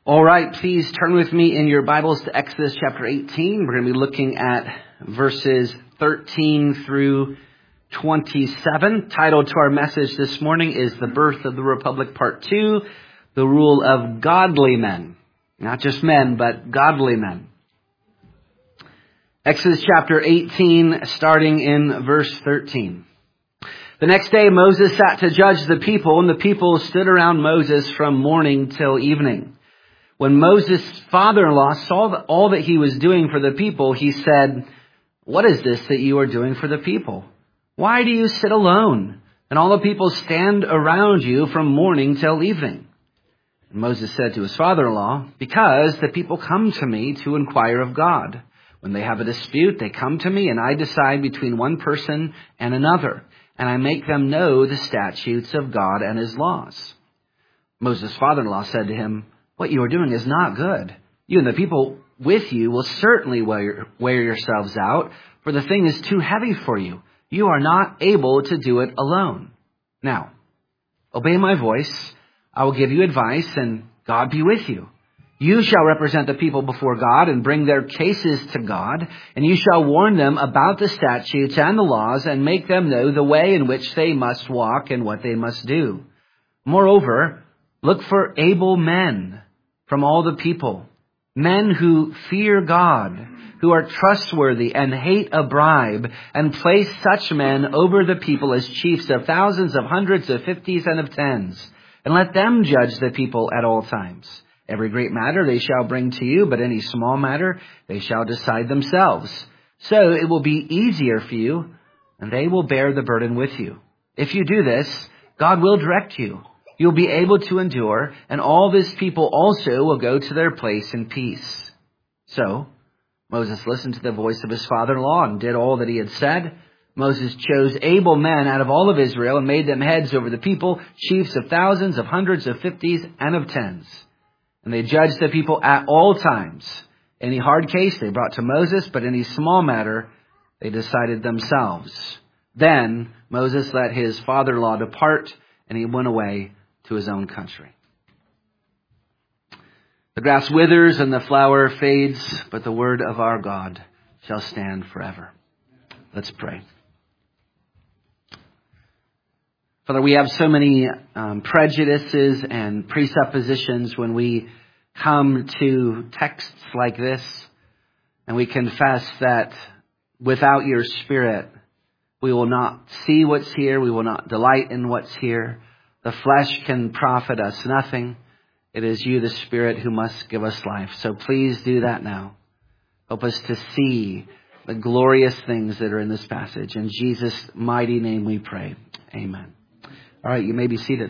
All right, please turn with me in your Bibles to Exodus chapter 18. We're going to be looking at verses 13 through 27. Titled to our message this morning is The Birth of the Republic, Part 2, The Rule of Godly Men. Not just men, but godly men. Exodus chapter 18, starting in verse 13. The next day Moses sat to judge the people, and the people stood around Moses from morning till evening. When Moses' father-in-law saw all that he was doing for the people, he said, "What is this that you are doing for the people? Why do you sit alone, and all the people stand around you from morning till evening?" And Moses said to his father-in-law, "Because the people come to me to inquire of God. When they have a dispute, they come to me, and I decide between one person and another, and I make them know the statutes of God and his laws." Moses' father-in-law said to him, "What you are doing is not good. You and the people with you will certainly wear yourselves out, for the thing is too heavy for you. You are not able to do it alone. Now, obey my voice. I will give you advice, and God be with you. You shall represent the people before God and bring their cases to God, and you shall warn them about the statutes and the laws and make them know the way in which they must walk and what they must do. Moreover, look for able men from all the people, men who fear God, who are trustworthy and hate a bribe, and place such men over the people as chiefs of thousands, of hundreds, of fifties, and of tens. And let them judge the people at all times. Every great matter they shall bring to you, but any small matter they shall decide themselves. So it will be easier for you, and they will bear the burden with you. If you do this, God will direct you. You'll be able to endure, and all this people also will go to their place in peace." So Moses listened to the voice of his father-in-law and did all that he had said. Moses chose able men out of all of Israel and made them heads over the people, chiefs of thousands, of hundreds, of fifties, and of tens. And they judged the people at all times. Any hard case they brought to Moses, but any small matter they decided themselves. Then Moses let his father-in-law depart, and he went away to his own country. The grass withers and the flower fades, but the word of our God shall stand forever. Let's pray. Father, we have so many prejudices and presuppositions when we come to texts like this, and we confess that without your Spirit, we will not see what's here, we will not delight in what's here. The flesh can profit us nothing. It is you, the Spirit, who must give us life. So please do that now. Help us to see the glorious things that are in this passage. In Jesus' mighty name we pray. Amen. All right, you may be seated.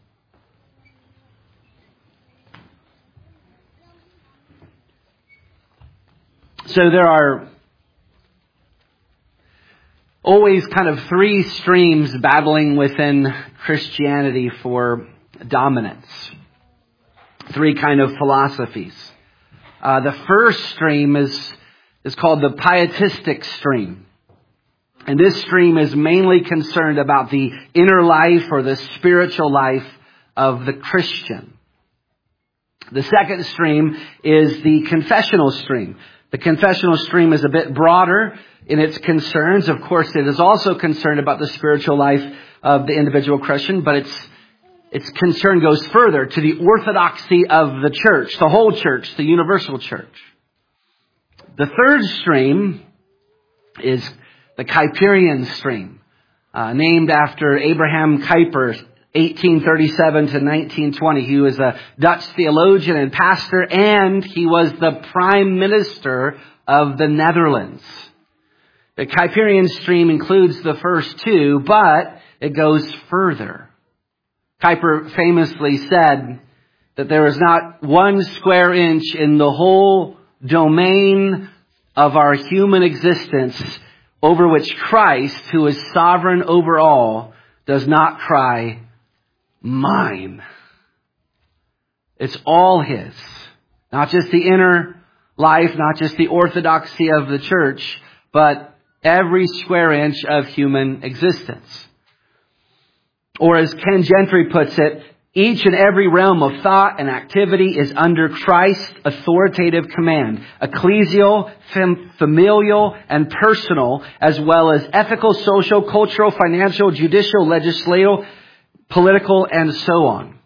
So there are always kind of three streams battling within Christianity for dominance. Three kind of philosophies. The first stream is called the pietistic stream. And this stream is mainly concerned about the inner life or the spiritual life of the Christian. The second stream is the confessional stream. The confessional stream is a bit broader in its concerns. Of course, it is also concerned about the spiritual life of the individual Christian, but its concern goes further to the orthodoxy of the church, the whole church, the universal church. The third stream is the Kuyperian stream, named after Abraham Kuyper, 1837 to 1920. He was a Dutch theologian and pastor, and he was the prime minister of the Netherlands. The Kuyperian stream includes the first two, but it goes further. Kuyper famously said that there is not 1 square inch in the whole domain of our human existence over which Christ, who is sovereign over all, does not cry, "Mine." It's all his. Not just the inner life, not just the orthodoxy of the church, but every square inch of human existence. Or as Ken Gentry puts it, Each and every realm of thought and activity is under Christ's authoritative command, ecclesial, familial, and personal, as well as ethical, social, cultural, financial, judicial, legislative, political, and so on.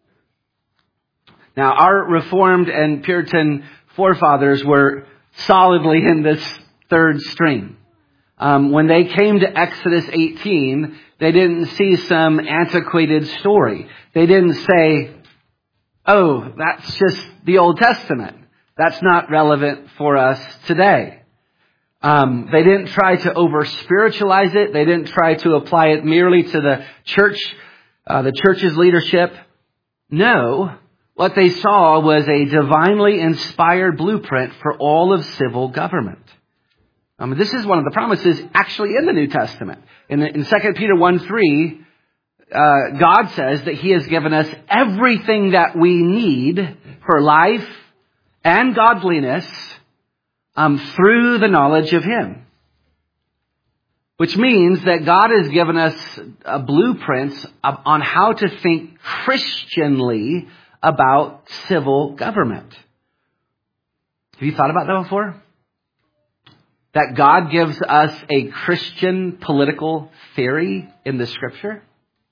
Now, our Reformed and Puritan forefathers were solidly in this third stream. When they came to Exodus 18, they didn't see some antiquated story. They didn't say, oh, that's just the Old Testament. That's not relevant for us today. They didn't try to over-spiritualize it. They didn't try to apply it merely to the church's leadership. No, what they saw was a divinely inspired blueprint for all of civil government. This is one of the promises actually in the New Testament. In 2 Peter 1:3, God says that He has given us everything that we need for life and godliness through the knowledge of Him. Which means that God has given us blueprints on how to think Christianly about civil government. Have you thought about that before? That God gives us a Christian political theory in the Scripture?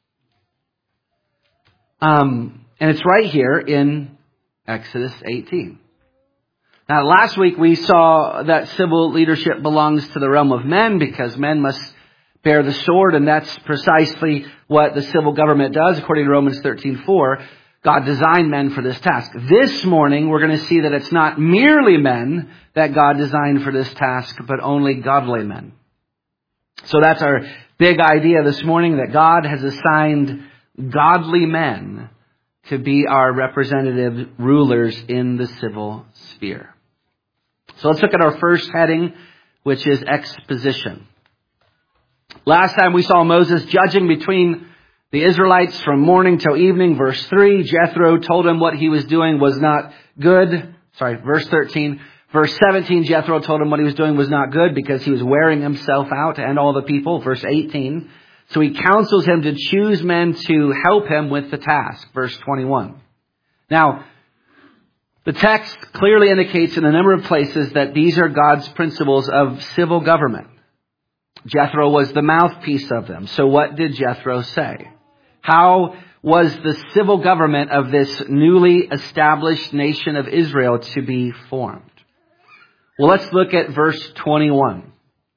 And it's right here in Exodus 18. Now, last week we saw that civil leadership belongs to the realm of men because men must bear the sword, and that's precisely what the civil government does, according to Romans 13:4. God designed men for this task. This morning, we're going to see that it's not merely men that God designed for this task, but only godly men. So that's our big idea this morning, that God has assigned godly men to be our representative rulers in the civil sphere. So let's look at our first heading, which is exposition. Last time we saw Moses judging between the Israelites from morning till evening. Verse 3, Jethro told him what he was doing was not good. Verse 13. Verse 17, Jethro told him what he was doing was not good because he was wearing himself out and all the people. Verse 18. So he counsels him to choose men to help him with the task. Verse 21. Now, the text clearly indicates in a number of places that these are God's principles of civil government. Jethro was the mouthpiece of them. So what did Jethro say? How was the civil government of this newly established nation of Israel to be formed? Well, let's look at verse 21.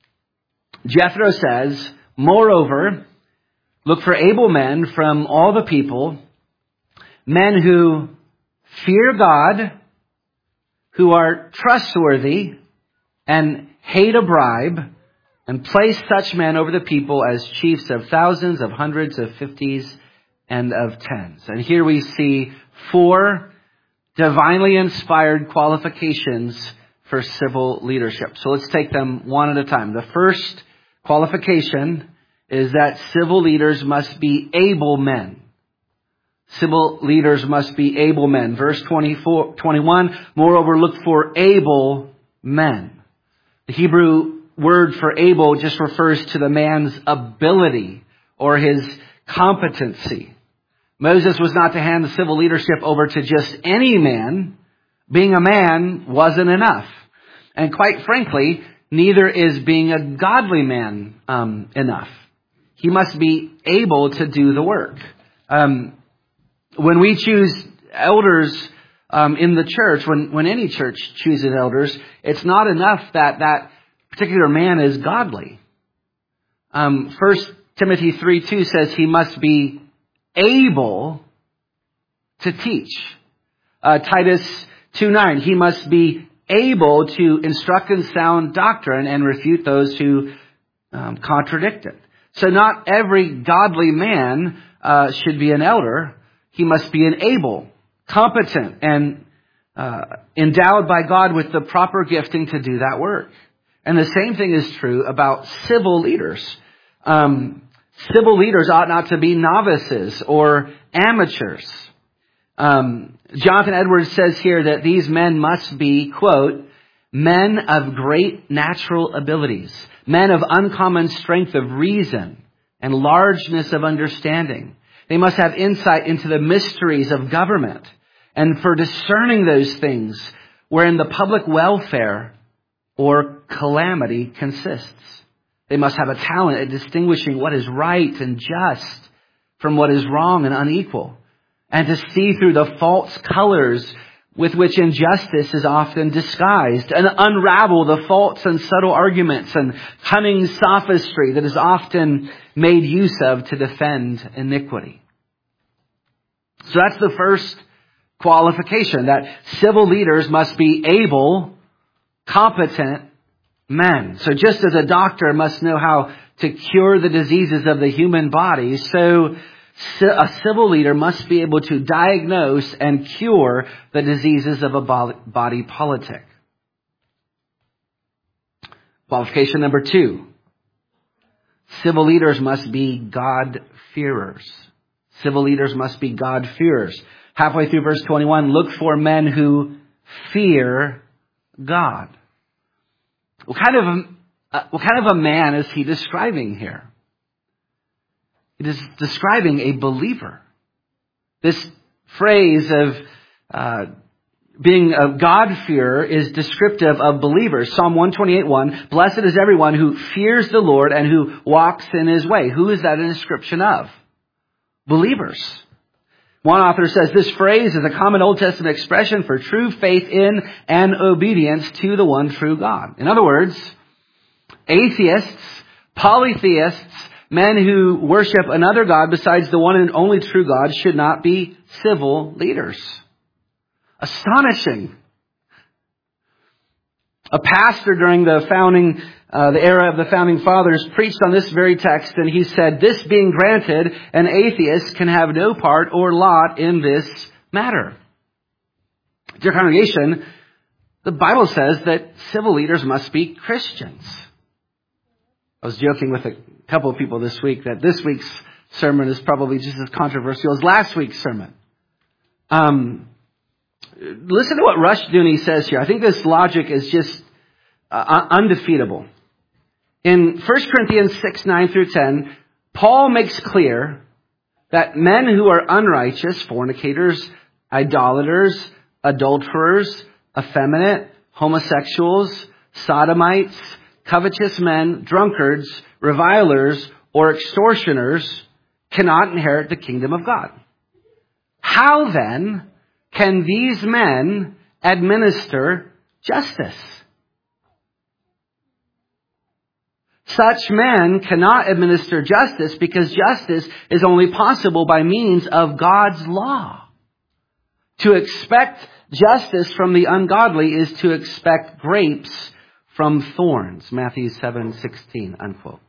Jethro says, moreover, look for able men from all the people, men who fear God, who are trustworthy and hate a bribe, and place such men over the people as chiefs of thousands, of hundreds, of fifties, and of tens. And here we see 4 divinely inspired qualifications for civil leadership. So let's take them one at a time. The first qualification is that civil leaders must be able men. Civil leaders must be able men. Verse 21, moreover, look for able men. The Hebrew word for able just refers to the man's ability or his competency. Moses was not to hand the civil leadership over to just any man. Being a man wasn't enough. And quite frankly, neither is being a godly man enough. He must be able to do the work. When we choose elders in the church, when any church chooses elders, it's not enough that particular man is godly. 1 Timothy 3:2 says he must be able to teach. Titus 2:9, he must be able to instruct in sound doctrine and refute those who contradict it. So not every godly man should be an elder. He must be an able, competent, and endowed by God with the proper gifting to do that work. And the same thing is true about civil leaders. Civil leaders ought not to be novices or amateurs. Jonathan Edwards says here that these men must be, quote, men of great natural abilities, men of uncommon strength of reason and largeness of understanding, They must have insight into the mysteries of government and for discerning those things wherein the public welfare or calamity consists. They must have a talent at distinguishing what is right and just from what is wrong and unequal, and to see through the false colors with which injustice is often disguised, and unravel the false and subtle arguments and cunning sophistry that is often made use of to defend iniquity. So that's the first qualification, that civil leaders must be able, competent men. So just as a doctor must know how to cure the diseases of the human body, so a civil leader must be able to diagnose and cure the diseases of a body politic. Qualification number 2. Civil leaders must be God-fearers. Civil leaders must be God-fearers. Halfway through verse 21, look for men who fear God. What kind of a man is he describing here? It is describing a believer. This phrase of being a God-fearer is descriptive of believers. Psalm 128:1, blessed is everyone who fears the Lord and who walks in his way. Who is that a description of? Believers. One author says this phrase is a common Old Testament expression for true faith in and obedience to the one true God. In other words, atheists, polytheists, men who worship another God besides the one and only true God should not be civil leaders. Astonishing. A pastor during the era of the founding fathers preached on this very text, and he said, this being granted, an atheist can have no part or lot in this matter. Dear congregation, the Bible says that civil leaders must be Christians. I was joking with a couple of people this week that this week's sermon is probably just as controversial as last week's sermon. Listen to what Rushdoony says here. I think this logic is just undefeatable. In 1 Corinthians 6:9-10, Paul makes clear that men who are unrighteous, fornicators, idolaters, adulterers, effeminate, homosexuals, sodomites, covetous men, drunkards, revilers, or extortioners cannot inherit the kingdom of God. How then can these men administer justice? Such men cannot administer justice because justice is only possible by means of God's law. To expect justice from the ungodly is to expect grapes from thorns. Matthew 7:16, unquote.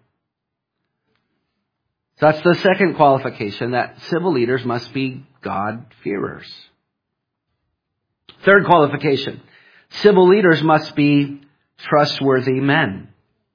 So that's the second qualification, that civil leaders must be God-fearers. Third qualification, civil leaders must be trustworthy men.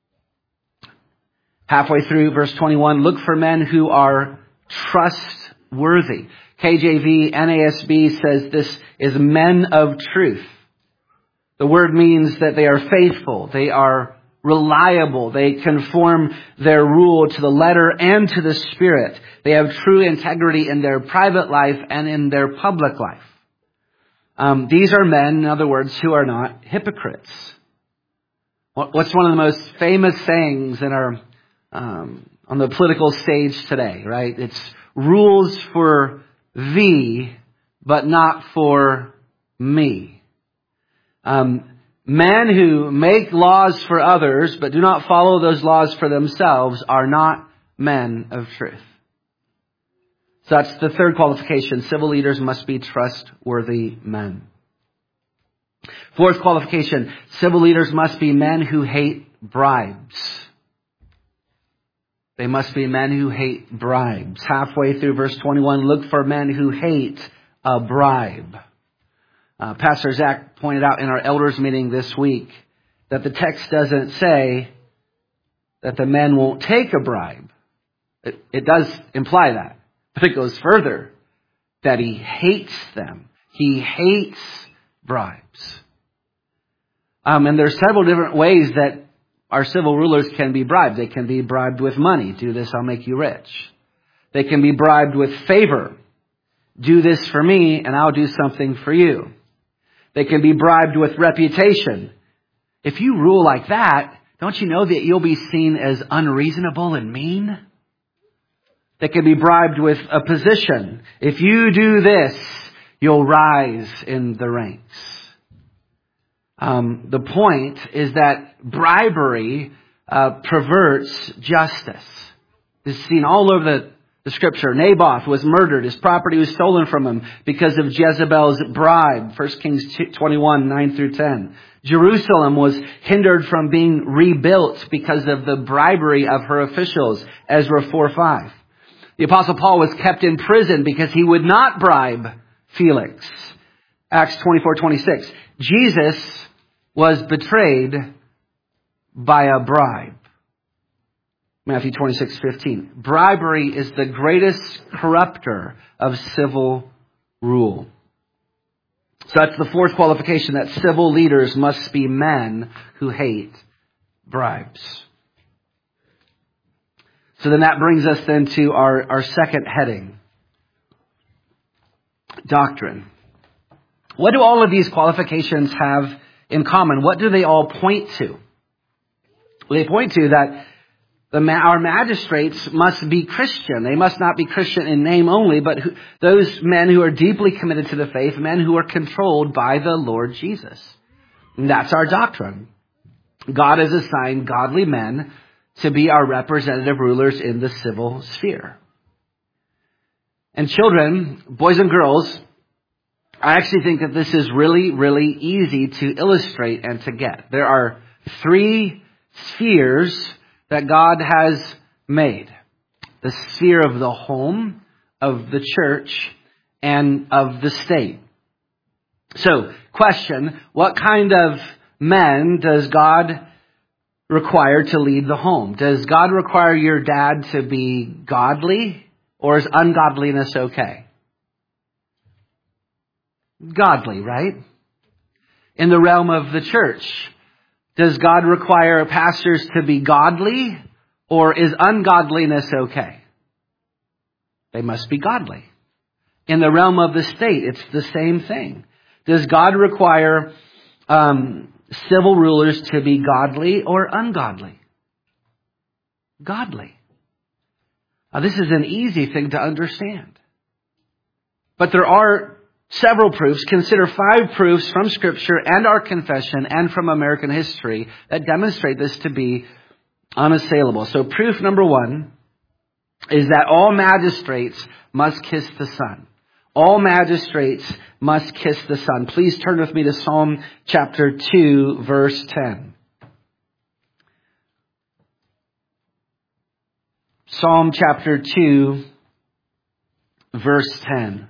Halfway through verse 21, look for men who are trustworthy. KJV, NASB says this is men of truth. The word means that they are faithful, they are reliable, they conform their rule to the letter and to the spirit. They have true integrity in their private life and in their public life. These are men, in other words, who are not hypocrites. What's one of the most famous sayings in our on the political stage today, right? It's rules for thee, but not for me. Men who make laws for others, but do not follow those laws for themselves, are not men of truth. So that's the third qualification. Civil leaders must be trustworthy men. Fourth qualification, civil leaders must be men who hate bribes. They must be men who hate bribes. Halfway through verse 21, look for men who hate a bribe. Pastor Zach pointed out in our elders meeting this week that the text doesn't say that the men won't take a bribe. It does imply that. But it goes further, that he hates them. He hates bribes. And there's several different ways that our civil rulers can be bribed. They can be bribed with money. Do this, I'll make you rich. They can be bribed with favor. Do this for me and I'll do something for you. They can be bribed with reputation. If you rule like that, don't you know that you'll be seen as unreasonable and mean? They can be bribed with a position. If you do this, you'll rise in the ranks. The point is that bribery perverts justice. This is seen all over the scripture. Naboth was murdered. His property was stolen from him because of Jezebel's bribe. 1 Kings 21, 9 through 10. Jerusalem was hindered from being rebuilt because of the bribery of her officials. Ezra 4:5. The Apostle Paul was kept in prison because he would not bribe Felix. Acts 24:26. Jesus was betrayed by a bribe. Matthew 26:15. Bribery is the greatest corrupter of civil rule. So that's the fourth qualification, that civil leaders must be men who hate bribes. So then that brings us then to our second heading. Doctrine. What do all of these qualifications have in common? What do they all point to? Well, they point to that our magistrates must be Christian. They must not be Christian in name only, but those men who are deeply committed to the faith, men who are controlled by the Lord Jesus. And that's our doctrine. God has assigned godly men to be our representative rulers in the civil sphere. And children, boys and girls, I actually think that this is really, really easy to illustrate and to get. There are three spheres that God has made. The sphere of the home, of the church, and of the state. So, question, what kind of men does God require to lead the home? Does God require your dad to be godly, or is ungodliness okay? Godly, right? In the realm of the church, does God require pastors to be godly, or is ungodliness okay? They must be godly. In the realm of the state, it's the same thing. Does God require civil rulers to be godly or ungodly? Godly. Now, this is an easy thing to understand. But there are several proofs. Consider 5 proofs from Scripture and our confession and from American history that demonstrate this to be unassailable. So proof number 1 is that all magistrates must kiss the Son. All magistrates must kiss the Son. Please turn with me to Psalm chapter 2, verse 10. Psalm chapter 2, verse 10.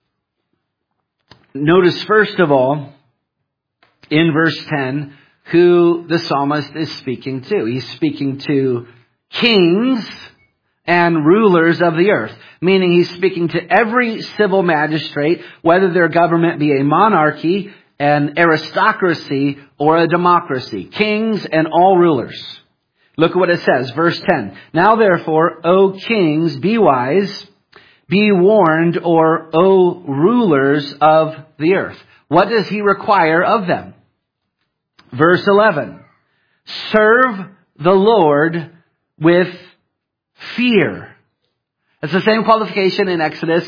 Notice first of all, in verse 10, who the psalmist is speaking to. He's speaking to kings and rulers of the earth. Meaning he's speaking to every civil magistrate, whether their government be a monarchy, an aristocracy, or a democracy. Kings and all rulers. Look at what it says, verse 10. Now therefore, O kings, be wise, be warned, or O rulers of the earth. What does he require of them? Verse 11. Serve the Lord with fear. It's the same qualification in Exodus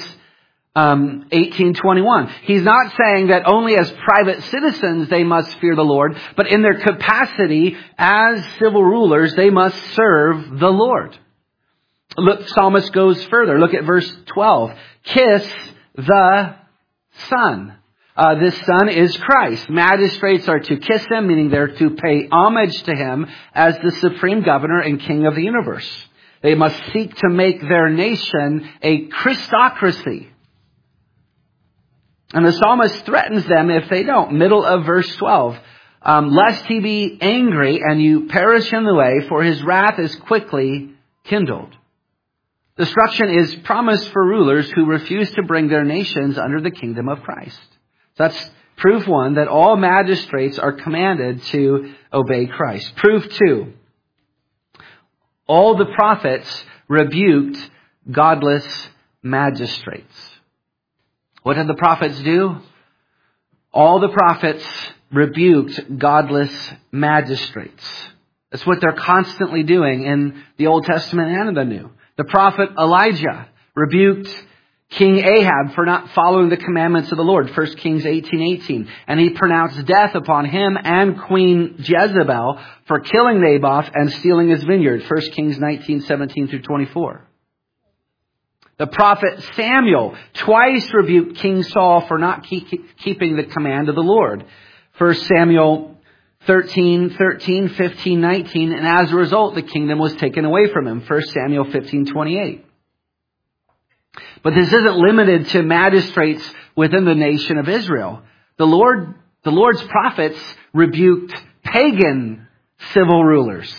18:21. He's not saying that only as private citizens they must fear the Lord, but in their capacity as civil rulers, they must serve the Lord. Look, psalmist goes further. Look at verse 12. Kiss the Son. This Son is Christ. Magistrates are to kiss him, meaning they're to pay homage to him as the supreme governor and king of the universe. They must seek to make their nation a Christocracy. And the psalmist threatens them if they don't. Middle of verse 12. Lest he be angry and you perish in the way, for his wrath is quickly kindled. Destruction is promised for rulers who refuse to bring their nations under the kingdom of Christ. So that's proof 1, that all magistrates are commanded to obey Christ. Proof 2. All the prophets rebuked godless magistrates. What did the prophets do? All the prophets rebuked godless magistrates. That's what they're constantly doing in the Old Testament and in the New. The prophet Elijah rebuked King Ahab for not following the commandments of the Lord, 1 Kings 18:18. And he pronounced death upon him and Queen Jezebel for killing Naboth and stealing his vineyard, 1 Kings 19:17 through 24. The prophet Samuel twice rebuked King Saul for not keeping the command of the Lord, 1 Samuel 13:13, 15:19, and as a result, the kingdom was taken away from him, 1 Samuel 15:28. But this isn't limited to magistrates within the nation of Israel. The Lord's prophets rebuked pagan civil rulers.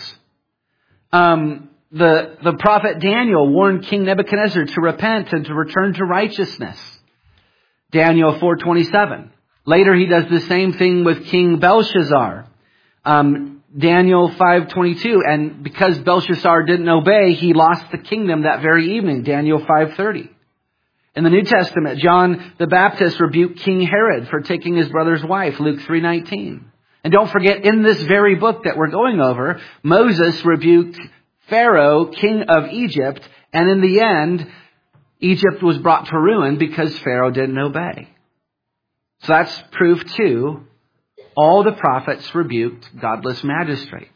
The prophet Daniel warned King Nebuchadnezzar to repent and to return to righteousness. Daniel 4:27. Later he does the same thing with King Belshazzar. Daniel 5:22. And because Belshazzar didn't obey, he lost the kingdom that very evening. Daniel 5:30. In the New Testament, John the Baptist rebuked King Herod for taking his brother's wife, Luke 3:19. And don't forget, in this very book that we're going over, Moses rebuked Pharaoh, king of Egypt, and in the end, Egypt was brought to ruin because Pharaoh didn't obey. So that's proof 2. All the prophets rebuked godless magistrates.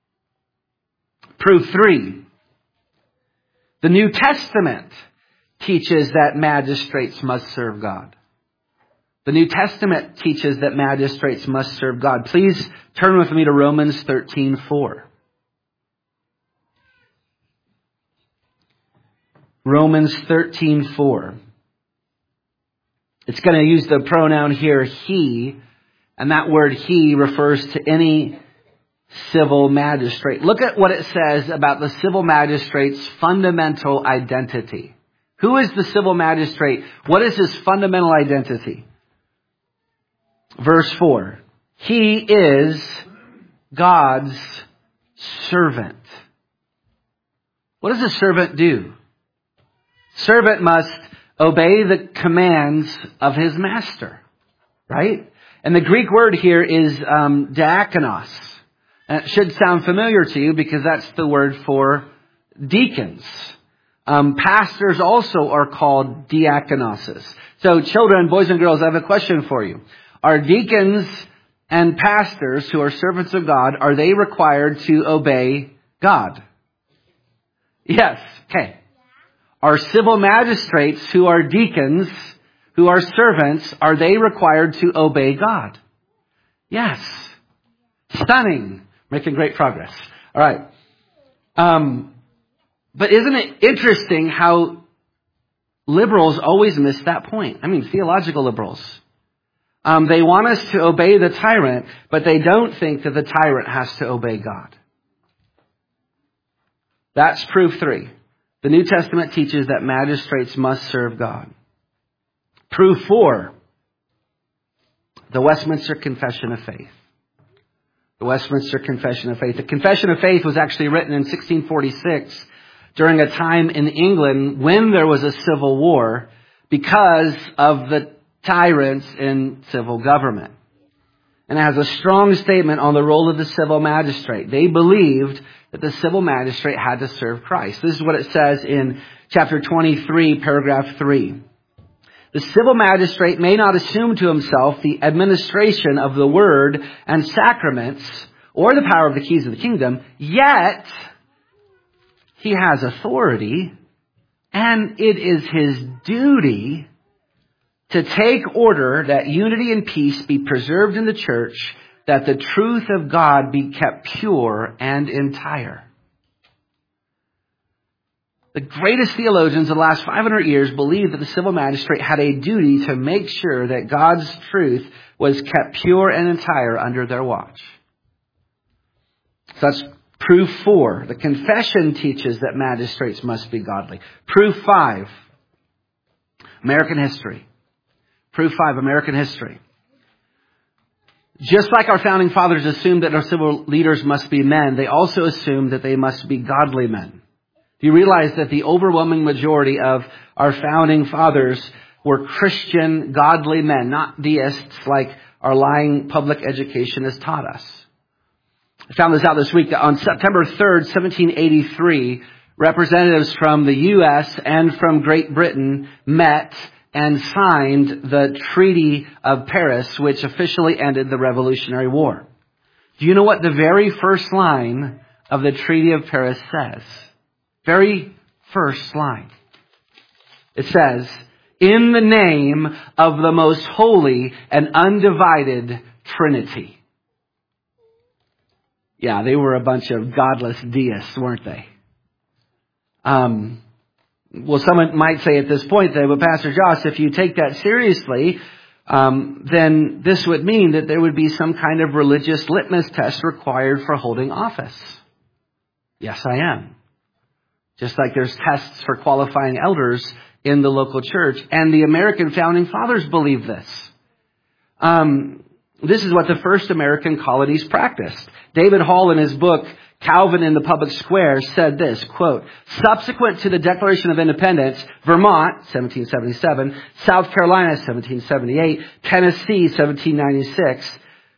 Proof 3. The New Testament teaches that magistrates must serve God. The New Testament teaches that magistrates must serve God. Please turn with me to Romans 13:4. Romans 13:4. It's going to use the pronoun here, he, and that word he refers to any civil magistrate. Look at what it says about the civil magistrate's fundamental identity. Who is the civil magistrate? What is his fundamental identity? Verse 4. He is God's servant. What does a servant do? Servant must obey the commands of his master, right? And the Greek word here is diakonos. And it should sound familiar to you because that's the word for deacons. Pastors also are called diakonoses. So children, boys and girls, I have a question for you. Are deacons and pastors who are servants of God, are they required to obey God? Yes. Okay. Are civil magistrates who are deacons, who are servants, are they required to obey God? Yes. Stunning. Making great progress. All right. But isn't it interesting how liberals always miss that point? I mean, theological liberals. They want us to obey the tyrant, but they don't think that the tyrant has to obey God. That's proof 3. The New Testament teaches that magistrates must serve God. Proof 4. The Westminster Confession of Faith. The Westminster Confession of Faith. The Confession of Faith was actually written in 1646 during a time in England when there was a civil war because of the tyrants in civil government. And it has a strong statement on the role of the civil magistrate. They believed that the civil magistrate had to serve Christ. This is what it says in chapter 23, paragraph 3. The civil magistrate may not assume to himself the administration of the word and sacraments or the power of the keys of the kingdom, yet he has authority, and it is his duty to take order that unity and peace be preserved in the church, that the truth of God be kept pure and entire. The greatest theologians of the last 500 years believed that the civil magistrate had a duty to make sure that God's truth was kept pure and entire under their watch. So that's proof 4. The confession teaches that magistrates must be godly. Proof 5. American history. Proof 5, American history. Just like our founding fathers assumed that our civil leaders must be men, they also assumed that they must be godly men. You realize that the overwhelming majority of our founding fathers were Christian, godly men, not deists like our lying public education has taught us. I found this out this week that on September 3rd, 1783, representatives from the U.S. and from Great Britain met and signed the Treaty of Paris, which officially ended the Revolutionary War. Do you know what the very first line of the Treaty of Paris says? Very first line. It says, "In the name of the most holy and undivided Trinity." Yeah, they were a bunch of godless deists, weren't they? Well, someone might say at this point, but Pastor Josh, if you take that seriously, then this would mean that there would be some kind of religious litmus test required for holding office. Yes, I am. Just like there's tests for qualifying elders in the local church. And the American founding fathers believed this. This is what the first American colonies practiced. David Hall, in his book, Calvin in the Public Square, said this, quote, "Subsequent to the Declaration of Independence, Vermont, 1777, South Carolina, 1778, Tennessee, 1796,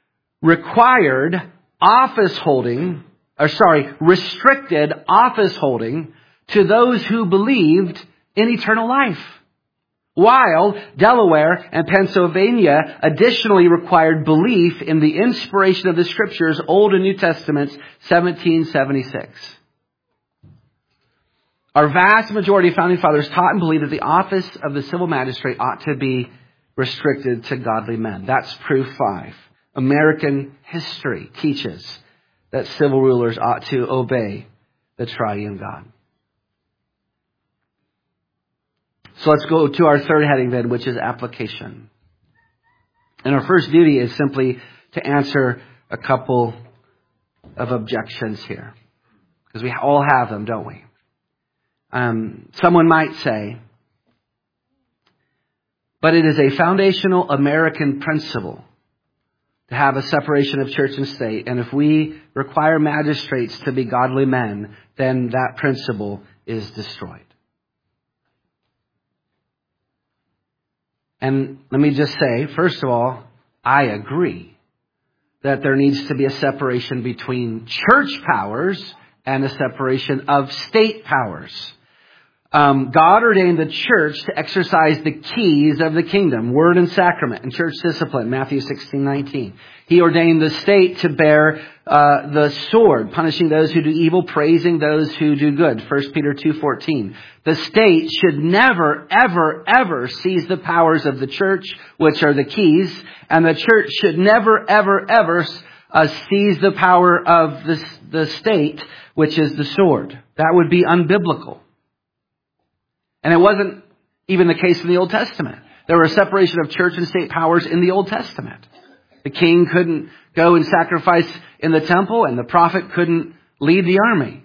restricted office holding to those who believed in eternal life. While Delaware and Pennsylvania additionally required belief in the inspiration of the Scriptures, Old and New Testaments, 1776. Our vast majority of founding fathers taught and believed that the office of the civil magistrate ought to be restricted to godly men. That's proof 5. American history teaches that civil rulers ought to obey the triune God. So let's go to our third heading then, which is application. And our first duty is simply to answer a couple of objections here. Because we all have them, don't we? Someone might say, but it is a foundational American principle to have a separation of church and state. And if we require magistrates to be godly men, then that principle is destroyed. And let me just say, first of all, I agree that there needs to be a separation between church powers and a separation of state powers. God ordained the church to exercise the keys of the kingdom, word and sacrament, and church discipline, Matthew 16:19. He ordained the state to bear the sword, punishing those who do evil, praising those who do good, 1 Peter 2:14. The state should never, ever, ever seize the powers of the church, which are the keys, and the church should never, ever, ever seize the power of the state, which is the sword. That would be unbiblical. And it wasn't even the case in the Old Testament. There was a separation of church and state powers in the Old Testament. The king couldn't go and sacrifice in the temple, and the prophet couldn't lead the army.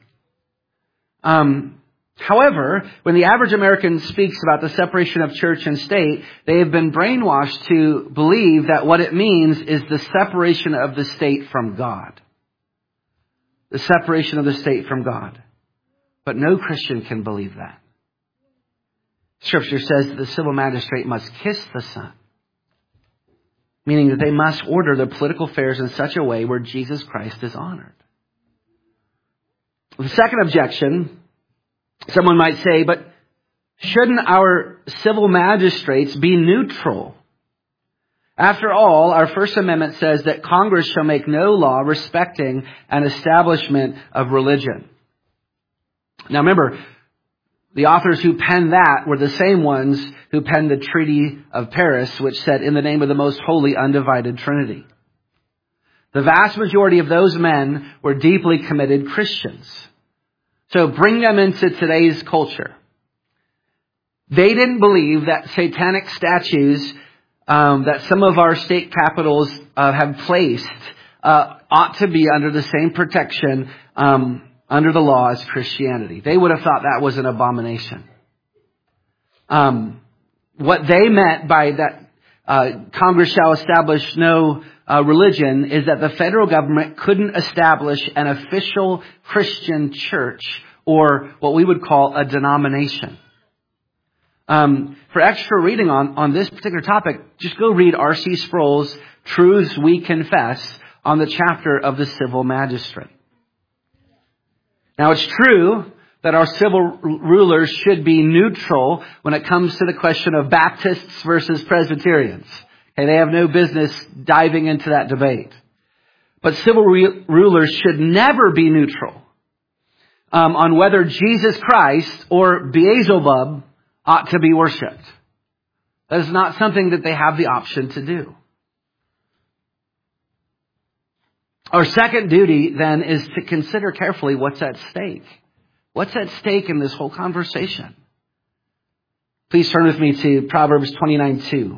However, when the average American speaks about the separation of church and state, they have been brainwashed to believe that what it means is the separation of the state from God. The separation of the state from God. But no Christian can believe that. Scripture says that the civil magistrate must kiss the Son, meaning that they must order their political affairs in such a way where Jesus Christ is honored. The second objection, someone might say, but shouldn't our civil magistrates be neutral? After all, our First Amendment says that Congress shall make no law respecting an establishment of religion. Now remember, the authors who penned that were the same ones who penned the Treaty of Paris, which said, in the name of the most holy, undivided Trinity. The vast majority of those men were deeply committed Christians. So bring them into today's culture. They didn't believe that satanic statues that some of our state capitals have placed ought to be under the same protection under the law as Christianity. They would have thought that was an abomination. What they meant by that Congress shall establish no religion is that the federal government couldn't establish an official Christian church or what we would call a denomination. For extra reading on this particular topic, just go read R.C. Sproul's Truths We Confess on the chapter of the civil magistrate. Now, it's true that our civil rulers should be neutral when it comes to the question of Baptists versus Presbyterians. Okay, they have no business diving into that debate. But civil rulers should never be neutral on whether Jesus Christ or Beelzebub ought to be worshipped. That is not something that they have the option to do. Our second duty, then, is to consider carefully what's at stake. What's at stake in this whole conversation? Please turn with me to Proverbs 29:2.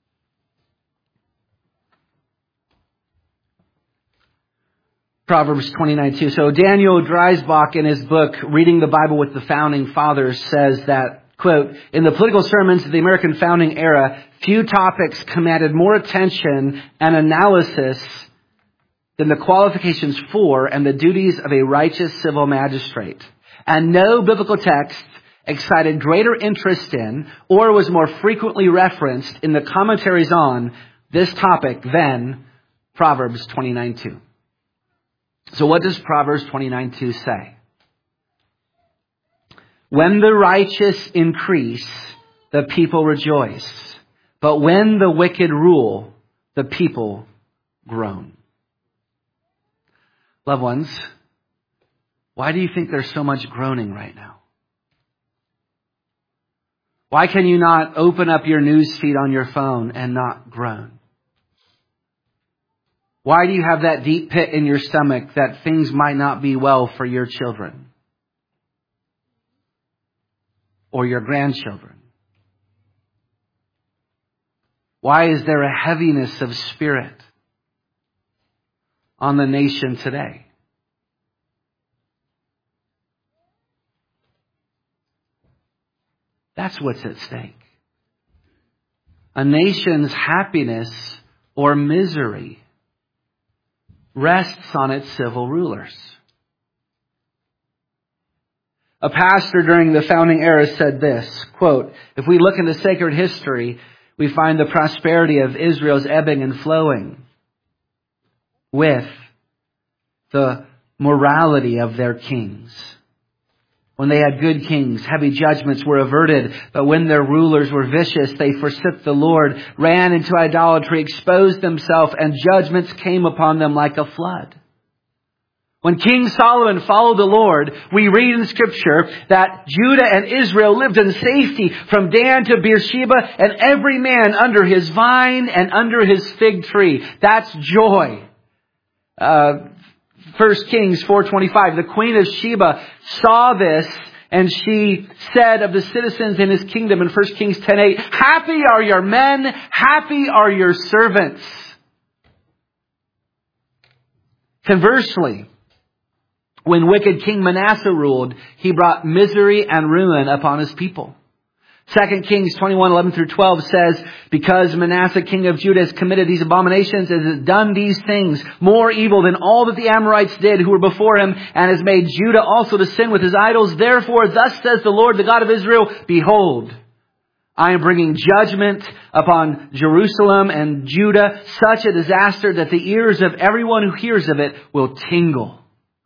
Proverbs 29:2. So Daniel Dreisbach, in his book, Reading the Bible with the Founding Fathers, says that, quote, in the political sermons of the American founding era, few topics commanded more attention and analysis than the qualifications for and the duties of a righteous civil magistrate. And no biblical text excited greater interest in or was more frequently referenced in the commentaries on this topic than Proverbs 29:2. So what does Proverbs 29:2 say? When the righteous increase, the people rejoice. But when the wicked rule, the people groan. Loved ones, why do you think there's so much groaning right now? Why can you not open up your news feed on your phone and not groan? Why do you have that deep pit in your stomach that things might not be well for your children or your grandchildren? Why is there a heaviness of spirit on the nation today? That's what's at stake. A nation's happiness or misery rests on its civil rulers. A pastor during the founding era said this, quote, if we look into sacred history, we find the prosperity of Israel's ebbing and flowing with the morality of their kings. When they had good kings, heavy judgments were averted. But when their rulers were vicious, they forsook the Lord, ran into idolatry, exposed themselves, and judgments came upon them like a flood. When King Solomon followed the Lord, we read in Scripture that Judah and Israel lived in safety from Dan to Beersheba, and every man under his vine and under his fig tree. That's joy. 1 Kings 4:25, the queen of Sheba saw this and she said of the citizens in his kingdom in 1 Kings 10:8, happy are your men, happy are your servants. Conversely, when wicked King Manasseh ruled, he brought misery and ruin upon his people. 2 Kings 21:11-12 says, because Manasseh, king of Judah, has committed these abominations and has done these things, more evil than all that the Amorites did who were before him, and has made Judah also to sin with his idols. Therefore, thus says the Lord, the God of Israel, behold, I am bringing judgment upon Jerusalem and Judah, such a disaster that the ears of everyone who hears of it will tingle.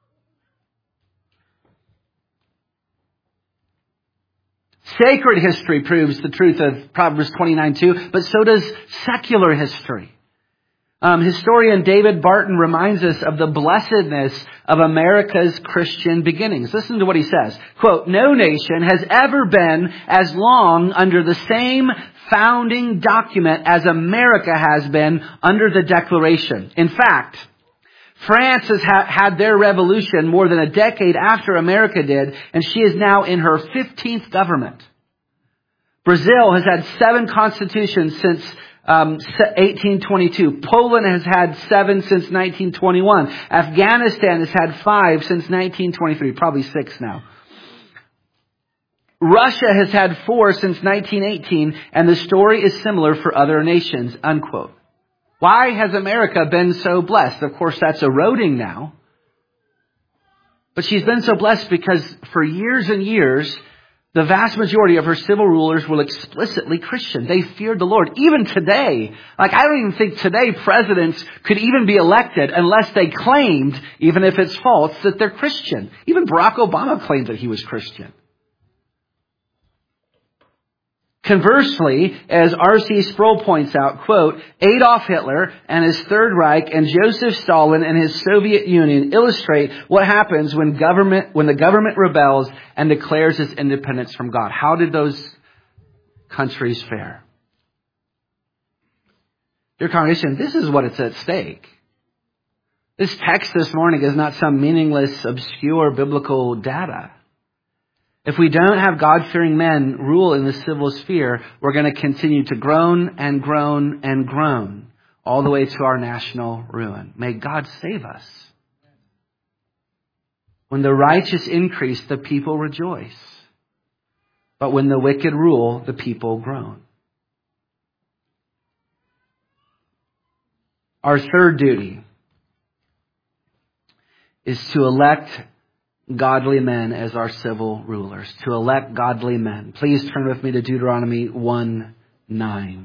Sacred history proves the truth of Proverbs 29:2, but so does secular history. Historian David Barton reminds us of the blessedness of America's Christian beginnings. Listen to what he says. Quote, no nation has ever been as long under the same founding document as America has been under the Declaration. In fact, France has had their revolution more than a decade after America did, and she is now in her 15th government. Brazil has had 7 constitutions since 1822. Poland has had 7 since 1921. Afghanistan has had 5 since 1923, probably 6 now. Russia has had 4 since 1918, and the story is similar for other nations, unquote. Why has America been so blessed? Of course, that's eroding now. But she's been so blessed because for years and years, the vast majority of her civil rulers were explicitly Christian. They feared the Lord. Even today, I don't even think today presidents could even be elected unless they claimed, even if it's false, that they're Christian. Even Barack Obama claimed that he was Christian. Conversely, as R.C. Sproul points out, quote, Adolf Hitler and his Third Reich and Joseph Stalin and his Soviet Union illustrate what happens when the government rebels and declares its independence from God. How did those countries fare? Dear congregation, this is what is at stake. This text this morning is not some meaningless, obscure biblical data. If we don't have God-fearing men rule in the civil sphere, we're going to continue to groan and groan and groan all the way to our national ruin. May God save us. When the righteous increase, the people rejoice. But when the wicked rule, the people groan. Our third duty is to elect godly men as our civil rulers. To elect godly men. Please turn with me to Deuteronomy 1:9.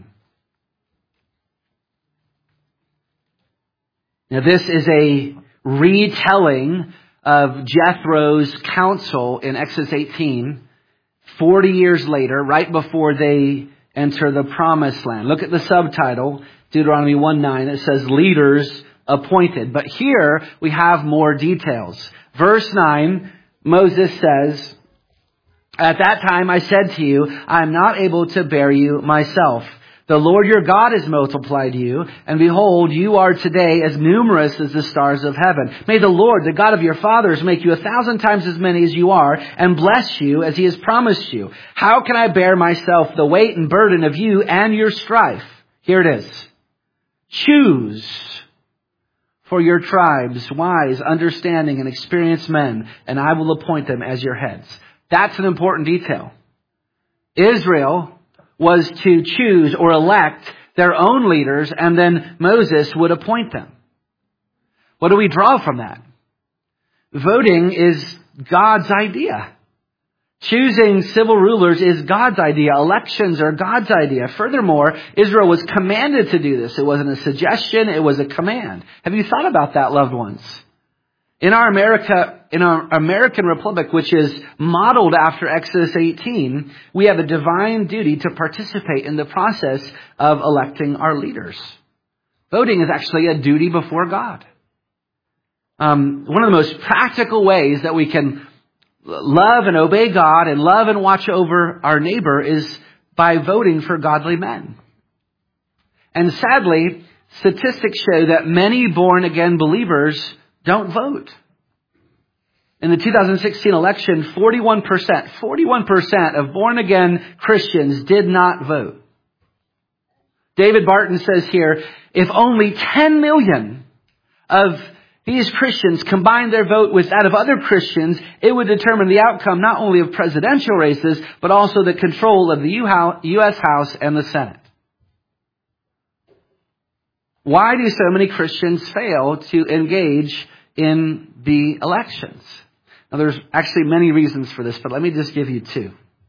Now this is a retelling of Jethro's counsel in Exodus 18, 40 years later, right before they enter the promised land. Look at the subtitle, Deuteronomy 1:9. It says leaders appointed. But here we have more details. Verse 9, Moses says, at that time I said to you, I am not able to bear you myself. The Lord your God has multiplied you, and behold, you are today as numerous as the stars of heaven. May the Lord, the God of your fathers, make you 1,000 times as many as you are, and bless you as he has promised you. How can I bear myself the weight and burden of you and your strife? Here it is. Choose for your tribes wise, understanding, and experienced men, and I will appoint them as your heads. That's an important detail. Israel was to choose or elect their own leaders, and then Moses would appoint them. What do we draw from that? Voting is God's idea. Choosing civil rulers is God's idea. Elections are God's idea. Furthermore, Israel was commanded to do this. It wasn't a suggestion, it was a command. Have you thought about that, loved ones? In our American Republic, which is modeled after Exodus 18, we have a divine duty to participate in the process of electing our leaders. Voting is actually a duty before God. One of the most practical ways that we can love and obey God and love and watch over our neighbor is by voting for godly men. And sadly, statistics show that many born-again believers don't vote. In the 2016 election, 41% of born-again Christians did not vote. David Barton says here, if only 10 million of these Christians combined their vote with that of other Christians, it would determine the outcome not only of presidential races, but also the control of the U.S. House and the Senate. Why do so many Christians fail to engage in the elections? Now, there's actually many reasons for this, but let me just give you two.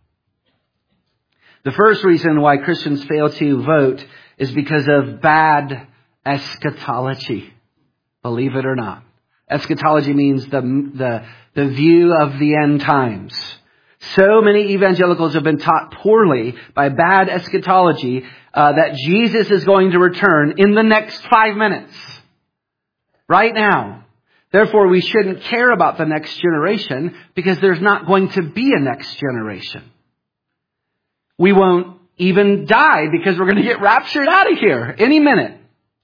The first reason why Christians fail to vote is because of bad eschatology. Believe it or not. Eschatology means the view of the end times. So many evangelicals have been taught poorly by bad eschatology that Jesus is going to return in the next 5 minutes. Right now. Therefore, we shouldn't care about the next generation because there's not going to be a next generation. We won't even die because we're going to get raptured out of here any minute.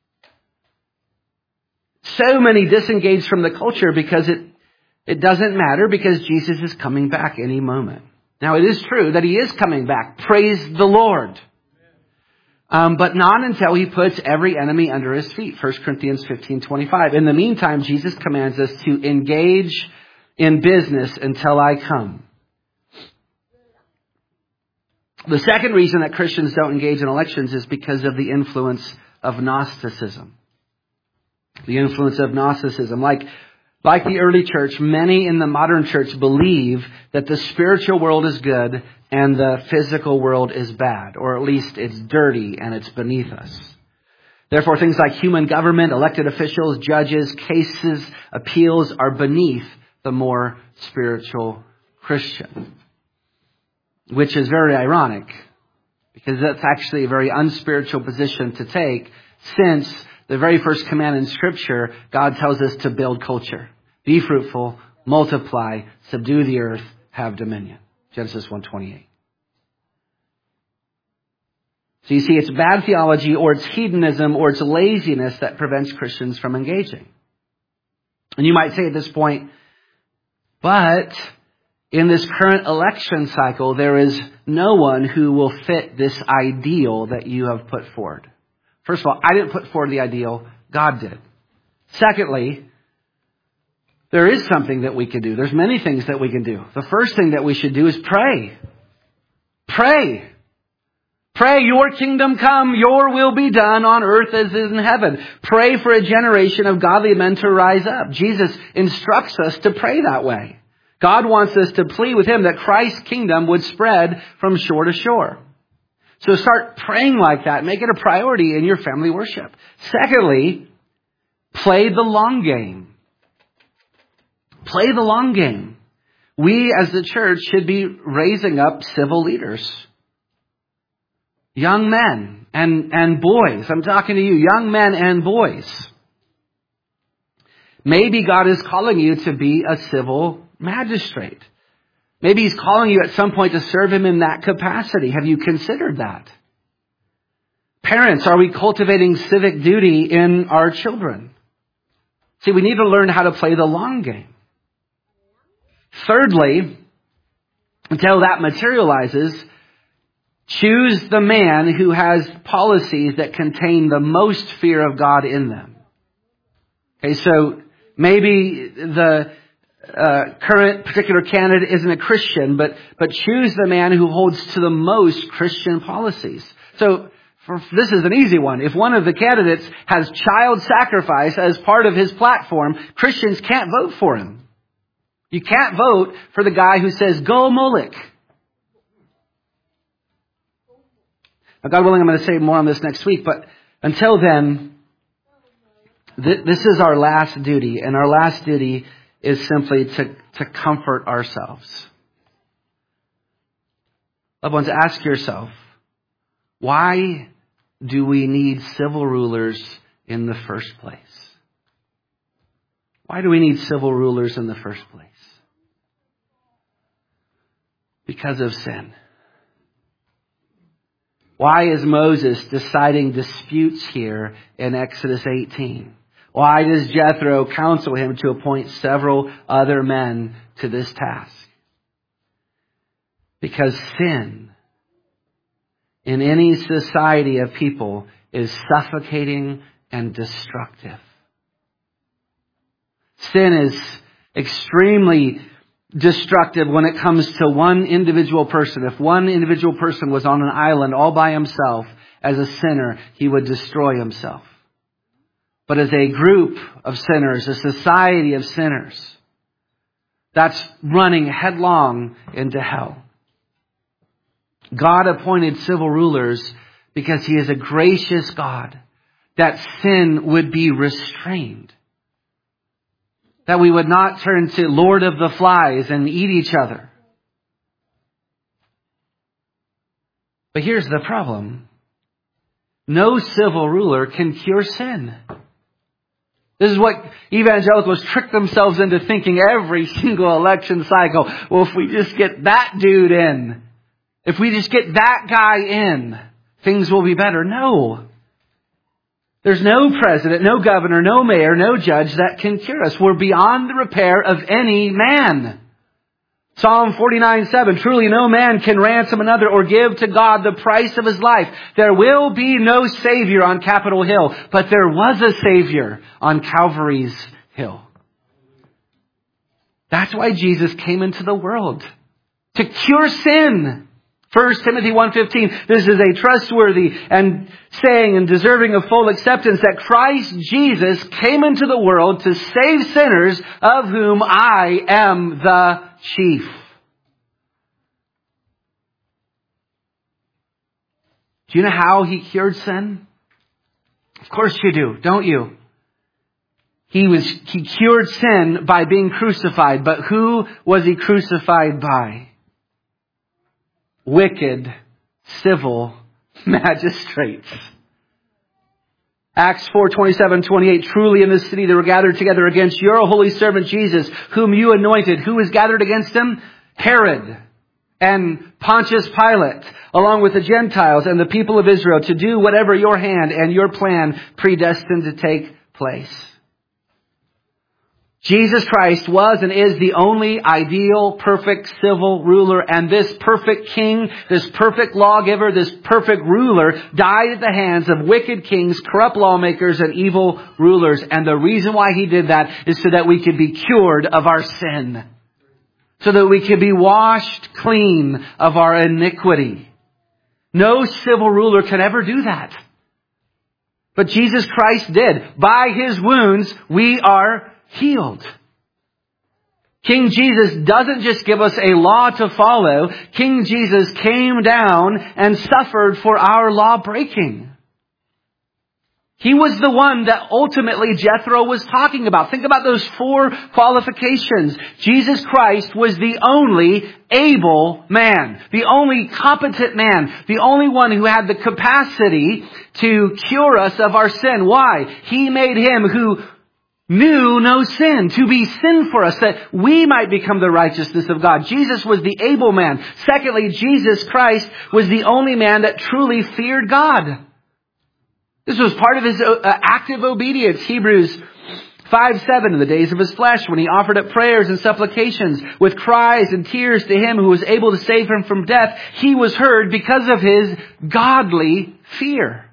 So many disengage from the culture because it doesn't matter because Jesus is coming back any moment. Now, it is true that he is coming back. Praise the Lord. But not until he puts every enemy under his feet. 1 Corinthians 15:25. In the meantime, Jesus commands us to engage in business until I come. The second reason that Christians don't engage in elections is because of the influence of Gnosticism. The influence of Gnosticism. Like Like the early church, many in the modern church believe that the spiritual world is good and the physical world is bad, or at least it's dirty and it's beneath us. Therefore, things like human government, elected officials, judges, cases, appeals are beneath the more spiritual Christian. Which is very ironic, because that's actually a very unspiritual position to take, since the very first command in Scripture, God tells us to build culture. Be fruitful, multiply, subdue the earth, have dominion. Genesis 1:28. So you see, it's bad theology, or it's hedonism, or it's laziness that prevents Christians from engaging. And you might say at this point, but in this current election cycle, there is no one who will fit this ideal that you have put forward. First of all, I didn't put forward the ideal, God did. Secondly, there is something that we can do. There's many things that we can do. The first thing that we should do is pray. Pray. Pray, your kingdom come, your will be done on earth as is in heaven. Pray for a generation of godly men to rise up. Jesus instructs us to pray that way. God wants us to plead with Him that Christ's kingdom would spread from shore to shore. So start praying like that. Make it a priority in your family worship. Secondly, play the long game. Play the long game. We as the church should be raising up civil leaders. Young men and boys. I'm talking to you, young men and boys. Maybe God is calling you to be a civil magistrate. Maybe He's calling you at some point to serve Him in that capacity. Have you considered that? Parents, are we cultivating civic duty in our children? See, we need to learn how to play the long game. Thirdly, until that materializes, choose the man who has policies that contain the most fear of God in them. Okay, so maybe the current particular candidate isn't a Christian, but choose the man who holds to the most Christian policies. So this is an easy one. If one of the candidates has child sacrifice as part of his platform, Christians can't vote for him. You can't vote for the guy who says, go Moloch. Now, God willing, I'm going to say more on this next week, but until then, this is our last duty, and our last duty is simply to comfort ourselves. Loved ones, ask yourself, why do we need civil rulers in the first place? Why do we need civil rulers in the first place? Because of sin. Why is Moses deciding disputes here in Exodus 18? Why does Jethro counsel him to appoint several other men to this task? Because sin in any society of people is suffocating and destructive. Sin is extremely destructive when it comes to one individual person. If one individual person was on an island all by himself as a sinner, he would destroy himself. But as a group of sinners, a society of sinners, that's running headlong into hell. God appointed civil rulers because He is a gracious God, that sin would be restrained. That we would not turn to Lord of the Flies and eat each other. But here's the problem. No civil ruler can cure sin. This is what evangelicals trick themselves into thinking every single election cycle. Well, if we just get that dude in, if we just get that guy in, things will be better. No. There's no president, no governor, no mayor, no judge that can cure us. We're beyond the repair of any man. Psalm 49:7, truly no man can ransom another or give to God the price of his life. There will be no Savior on Capitol Hill, but there was a Savior on Calvary's Hill. That's why Jesus came into the world. To cure sin. 1 Timothy 1:15, this is a trustworthy and saying and deserving of full acceptance that Christ Jesus came into the world to save sinners, of whom I am the chief. Do you know how he cured sin? Of course you do, don't you? He cured sin by being crucified, but who was he crucified by? Wicked civil magistrates. Acts 4:27-28, truly in this city they were gathered together against your holy servant Jesus, whom you anointed. Who was gathered against him? Herod and Pontius Pilate, along with the Gentiles and the people of Israel, to do whatever your hand and your plan predestined to take place. Jesus Christ was and is the only ideal, perfect civil ruler, and this perfect king, this perfect lawgiver, this perfect ruler died at the hands of wicked kings, corrupt lawmakers, and evil rulers. And the reason why he did that is so that we could be cured of our sin, so that we could be washed clean of our iniquity. No civil ruler could ever do that. But Jesus Christ did. By his wounds, we are healed. King Jesus doesn't just give us a law to follow. King Jesus came down and suffered for our law breaking. He was the one that ultimately Jethro was talking about. Think about those 4 qualifications. Jesus Christ was the only able man, the only competent man, the only one who had the capacity to cure us of our sin. Why? He made him who knew no sin to be sin for us, that we might become the righteousness of God. Jesus was the able man. Secondly, Jesus Christ was the only man that truly feared God. This was part of his active obedience. Hebrews 5:7, in the days of his flesh, when he offered up prayers and supplications with cries and tears to him who was able to save him from death, he was heard because of his godly fear.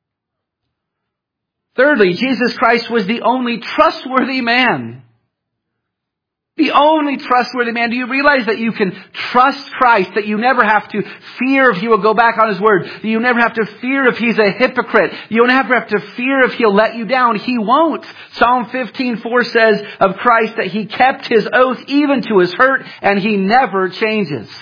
Thirdly, Jesus Christ was the only trustworthy man. The only trustworthy man. Do you realize that you can trust Christ, that you never have to fear if he will go back on his word, that you never have to fear if he's a hypocrite, you never have to fear if he'll let you down? He won't. Psalm 15:4 says of Christ that he kept his oath even to his hurt, and he never changes.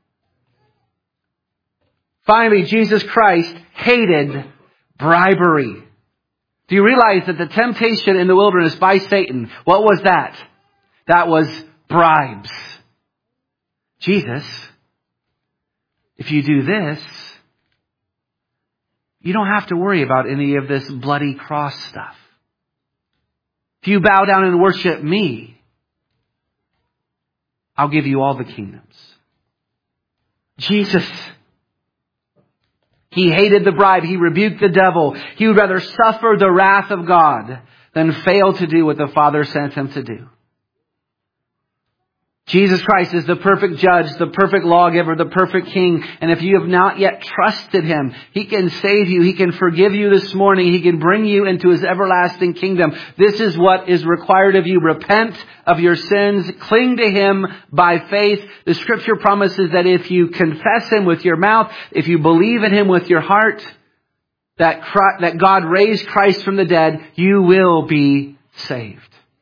Finally, Jesus Christ hated bribery. Do you realize that the temptation in the wilderness by Satan, what was that? That was bribes. Jesus, if you do this, you don't have to worry about any of this bloody cross stuff. If you bow down and worship me, I'll give you all the kingdoms. Jesus, he hated the bribe. He rebuked the devil. He would rather suffer the wrath of God than fail to do what the Father sent him to do. Jesus Christ is the perfect judge, the perfect lawgiver, the perfect king. And if you have not yet trusted him, he can save you. He can forgive you this morning. He can bring you into his everlasting kingdom. This is what is required of you. Repent of your sins. Cling to him by faith. The scripture promises that if you confess him with your mouth, if you believe in him with your heart, that God raised Christ from the dead, you will be saved.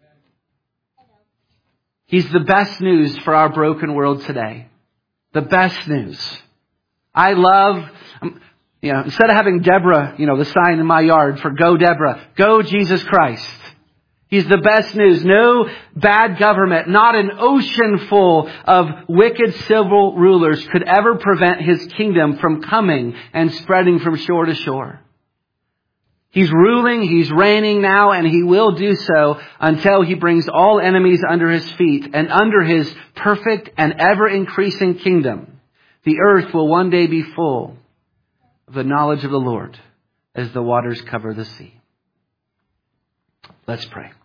He's the best news for our broken world today. The best news. I love, instead of having Deborah, the sign in my yard for Go Deborah, go Jesus Christ. He's the best news. No bad government, not an ocean full of wicked civil rulers could ever prevent his kingdom from coming and spreading from shore to shore. He's ruling, he's reigning now, and he will do so until he brings all enemies under his feet. And under his perfect and ever-increasing kingdom, the earth will one day be full of the knowledge of the Lord as the waters cover the sea. Let's pray.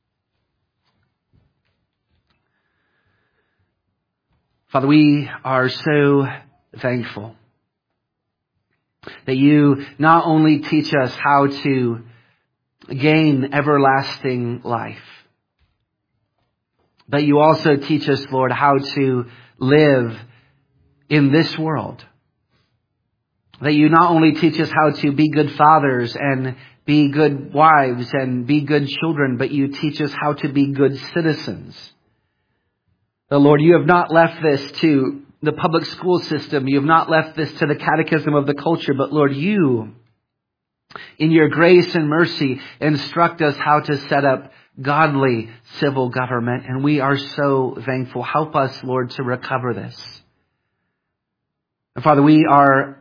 Father, we are so thankful that you not only teach us how to gain everlasting life, but you also teach us, Lord, how to live in this world That you not only teach us how to be good fathers and be good wives and be good children, but you teach us how to be good citizens. Lord, you have not left this to the public school system. You have not left this to the catechism of the culture. But Lord, you, in your grace and mercy, instruct us how to set up godly civil government. And we are so thankful. Help us, Lord, to recover this. And Father, we are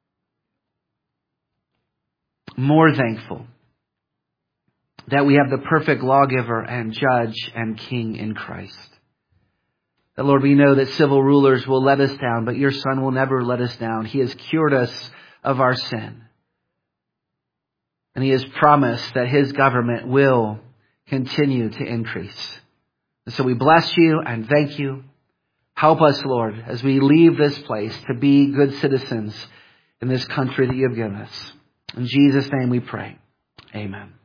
more thankful that we have the perfect lawgiver and judge and king in Christ. That, Lord, we know that civil rulers will let us down, but your Son will never let us down. He has cured us of our sin. And he has promised that his government will continue to increase. And so we bless you and thank you. Help us, Lord, as we leave this place to be good citizens in this country that you have given us. In Jesus' name we pray. Amen.